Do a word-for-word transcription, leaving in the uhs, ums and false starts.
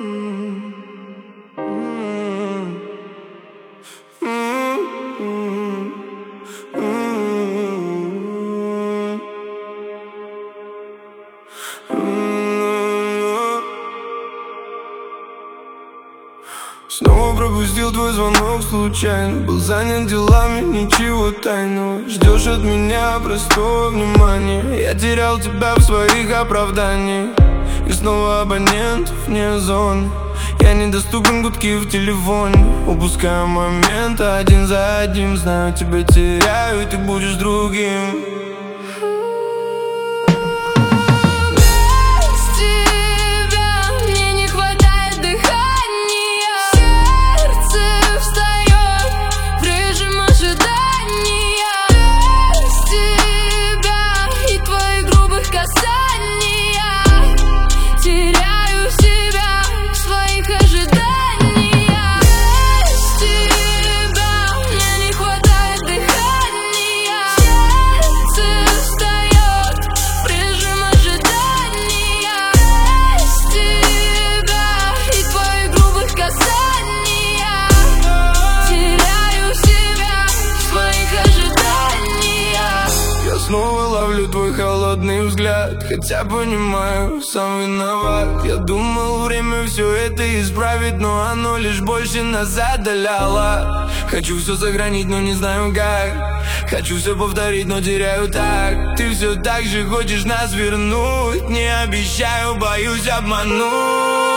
Снова пропустил твой звонок случайно. Был занят делами, ничего тайного. Ждешь от меня простого внимания. Я терял тебя в своих оправданиях. И снова абонент вне зоны. Я недоступен, гудки в телефоне. Упускаю моменты один за одним. Знаю, тебя теряю, и ты будешь другим. Снова ловлю твой холодный взгляд, хотя понимаю, сам виноват. Я думал, время все это исправит, но оно лишь больше нас отдаляло. Хочу все сохранить, но не знаю как. Хочу все повторить, но теряю так. Ты все так же хочешь нас вернуть. Не обещаю, боюсь обмануть.